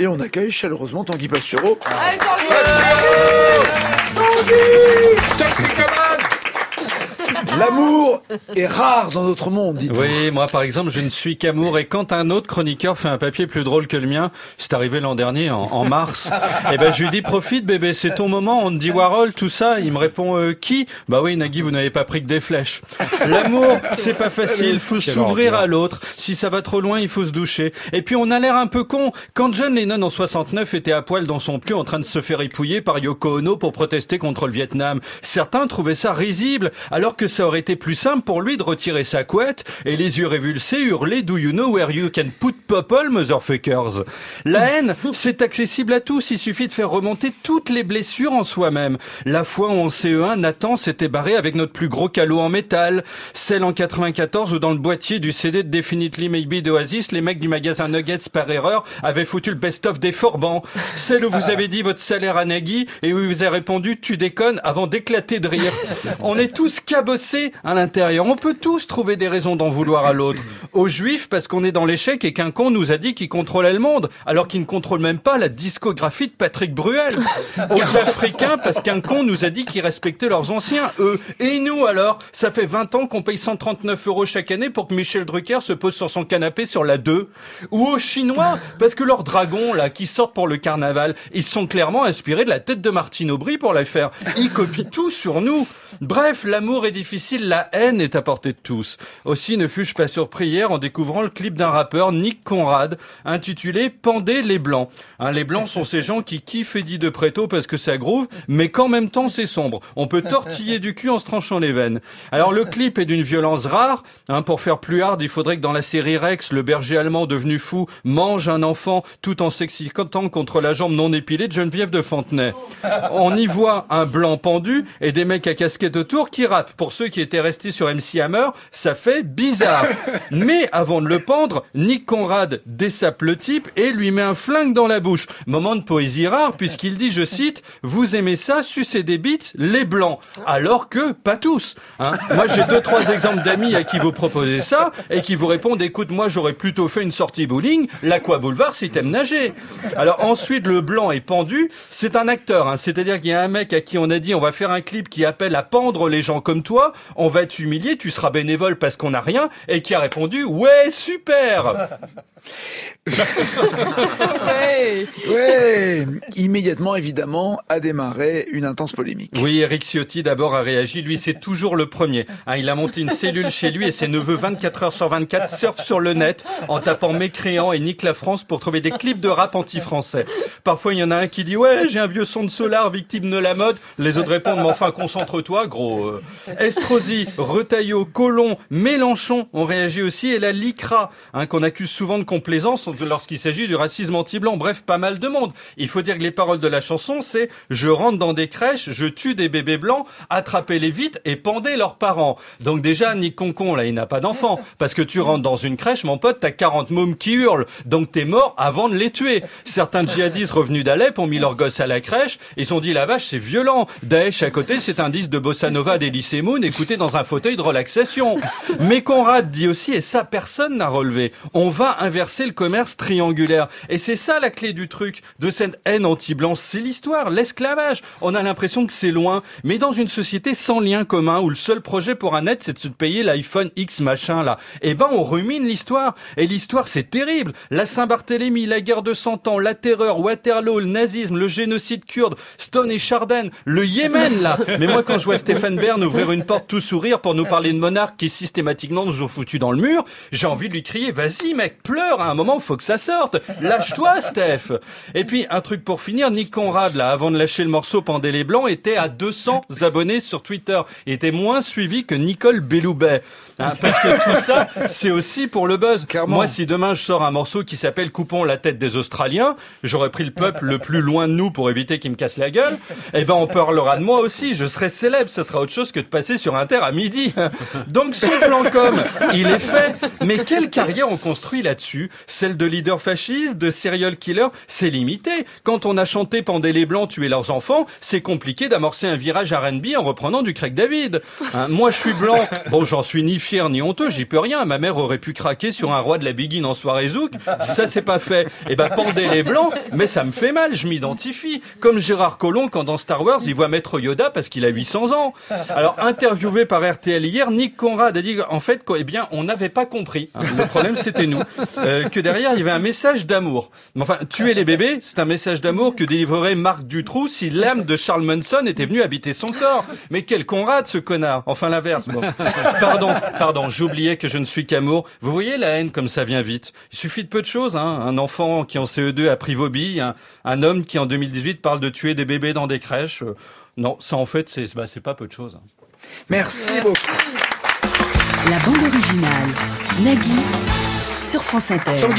Et on accueille chaleureusement Tanguy Pastureau. Allez, Tanguy! L'amour est rare dans notre monde, dites-vous. Oui, moi par exemple, je ne suis qu'amour, et quand un autre chroniqueur fait un papier plus drôle que le mien, c'est arrivé l'an dernier, en mars, et ben je lui dis profite bébé, c'est ton moment, Andy Warhol, tout ça. Il me répond qui? Bah oui Nagui, vous n'avez pas pris que des flèches. L'amour, c'est pas facile, faut s'ouvrir à l'autre. Si ça va trop loin, il faut se doucher. Et puis on a l'air un peu con. Quand John Lennon en 69 était à poil dans son pieu en train de se faire épouiller par Yoko Ono pour protester contre le Vietnam, certains trouvaient ça risible, alors que ça aurait été plus simple pour lui de retirer sa couette et les yeux révulsés hurler Do you know where you can put popol, motherfuckers? La haine, c'est accessible à tous, il suffit de faire remonter toutes les blessures en soi-même. La fois où en CE1, Nathan s'était barré avec notre plus gros calot en métal. Celle en 94 où dans le boîtier du CD de Definitely Maybe d'Oasis, les mecs du magasin Nuggets par erreur avaient foutu le best-of des Forbans. Celle où vous avez dit votre salaire à Nagui et où il vous a répondu tu déconnes avant d'éclater de rire. On est tous cabossés à l'intérieur. On peut tous trouver des raisons d'en vouloir à l'autre. Aux Juifs parce qu'on est dans l'échec et qu'un con nous a dit qu'il contrôlait le monde, alors qu'il ne contrôle même pas la discographie de Patrick Bruel. Aux Africains parce qu'un con nous a dit qu'ils respectaient leurs anciens, eux. Et nous alors, ça fait 20 ans qu'on paye 139 € chaque année pour que Michel Drucker se pose sur son canapé sur la 2. Ou aux Chinois parce que leurs dragons là qui sortent pour le carnaval, ils sont clairement inspirés de la tête de Martine Aubry pour la faire. Ils copient tout sur nous. Bref, l'amour est difficile, la haine est à portée de tous. Aussi ne fus-je pas surpris hier en découvrant le clip d'un rappeur, Nick Conrad, intitulé « Pendez les Blancs ». Les Blancs sont ces gens qui kiffent Eddie de Pretto parce que ça groove, mais qu'en même temps c'est sombre. On peut tortiller du cul en se tranchant les veines. Alors le clip est d'une violence rare. Pour faire plus hard, il faudrait que dans la série Rex, le berger allemand devenu fou mange un enfant tout en s'excitant contre la jambe non épilée de Geneviève de Fontenay. On y voit un blanc pendu et des mecs à casquette autour qui rappent. Pour ceux qui étaient restés sur MC Hammer, ça fait bizarre. Mais avant de le pendre, Nick Conrad dessape le type et lui met un flingue dans la bouche. Moment de poésie rare puisqu'il dit, je cite, « Vous aimez ça, sucer des bites, les blancs ». Alors que pas tous. Moi j'ai 2-3 exemples d'amis à qui vous proposez ça et qui vous répondent, écoute, moi j'aurais plutôt fait une sortie bowling, l'Aqua Boulevard si t'aimes nager. Alors ensuite le blanc est pendu, c'est un acteur, c'est-à-dire qu'il y a un mec à qui on a dit on va faire un clip qui appelle à pendre les gens comme toi, on va t'humilier, tu seras bénévole parce qu'on n'a rien, et qui a répondu ouais super. Ouais. Immédiatement, évidemment, a démarré une intense polémique. Oui, Eric Ciotti d'abord a réagi. Lui, c'est toujours le premier. Il a monté une cellule chez lui et ses neveux 24 heures sur 24 surfent sur le net en tapant mécréant et nique la France pour trouver des clips de rap anti-français. Parfois, il y en a un qui dit ouais, j'ai un vieux son de Solar victime de la mode. Les autres répondent mais enfin concentre-toi, gros. Estrosi, Retailleau, Colomb, Mélenchon ont réagi aussi et la LICRA, qu'on accuse souvent de complaisance lorsqu'il s'agit du racisme anti-blanc. Bref, pas mal de monde. Il faut dire que les paroles de la chanson, c'est « Je rentre dans des crèches, je tue des bébés blancs, attrapez-les vite et pendez leurs parents ». Donc déjà, Nick Concon, là, il n'a pas d'enfant. Parce que tu rentres dans une crèche, mon pote, t'as 40 mômes qui hurlent. Donc t'es mort avant de les tuer. Certains djihadistes revenus d'Alep ont mis leurs gosses à la crèche. Ils se sont dit, la vache, c'est violent. Daesh à côté, c'est un disque de Bossa Nova d'Elysée Moon écouté dans un fauteuil de relaxation. Mais Conrad dit aussi, et ça, personne n'a relevé, on va inverser le commerce triangulaire. Et c'est ça la clé du truc, de cette haine anti-blanc, c'est l'histoire, l'esclavage. On a l'impression que c'est loin, mais dans une société sans lien commun, où le seul projet pour un net, c'est de se payer l'iPhone X machin là, eh ben on rumine l'histoire. Et l'histoire, c'est terrible. La Saint-Barthélemy, la guerre de 100 ans, la terreur, Waterloo, le nazisme, le génocide kurde, Stone et Chardin, le Yémen là. Mais moi, quand je vois Stéphane Bern ouvrir une porte tout sourire pour nous parler de monarques qui systématiquement nous ont foutus dans le mur, j'ai envie de lui crier, vas-y mec, pleure, à un moment, faut que ça sorte. Lâche-toi, Steph. Et puis, un truc pour finir, Nick Conrad, là, avant de lâcher le morceau Pendez les Blancs, était à 200 abonnés sur Twitter. Il était moins suivi que Nicole Belloubet. Parce que tout ça, c'est aussi pour le buzz. Clairement. Moi, si demain je sors un morceau qui s'appelle Coupons la tête des Australiens, j'aurais pris le peuple le plus loin de nous pour éviter qu'il me casse la gueule, eh ben on parlera de moi aussi, je serai célèbre, ce sera autre chose que de passer sur Inter à midi. Donc son plan com, il est fait, mais quelle carrière on construit là-dessus? Celle de leader fasciste, de serial killer, c'est limité. Quand on a chanté Pendez les Blancs, tuer leurs enfants, c'est compliqué d'amorcer un virage R&B en reprenant du Craig David. Moi je suis blanc, bon j'en suis ni fier ni honteux, j'y peux rien, ma mère aurait pu craquer sur un roi de la Biguine en soirée zouk, ça c'est pas fait. Eh ben Pendez les Blancs, mais ça me fait mal, je m'identifie. Comme Gérard Collomb quand dans Star Wars il voit Maître Yoda parce qu'il a 800 ans. Alors interviewé par RTL hier, Nick Conrad a dit en fait eh bien on n'avait pas compris, le problème c'était nous, que derrière il y avait un message d'amour. Mais enfin, tuer les bébés, c'est un message d'amour que délivrerait Marc Dutroux si l'âme de Charles Manson était venue habiter son corps. Mais quel Conrad ce connard, enfin l'inverse. Bon. Pardon, j'oubliais que je ne suis qu'amour. Vous voyez la haine comme ça vient vite. Il suffit de peu de choses, un enfant qui en CE2 a pris vos billes, un homme qui en 2018 parle de tuer des bébés dans des crèches. Non, ça en fait c'est pas peu de choses. Merci beaucoup. La bande originale, Nagui, sur France Inter.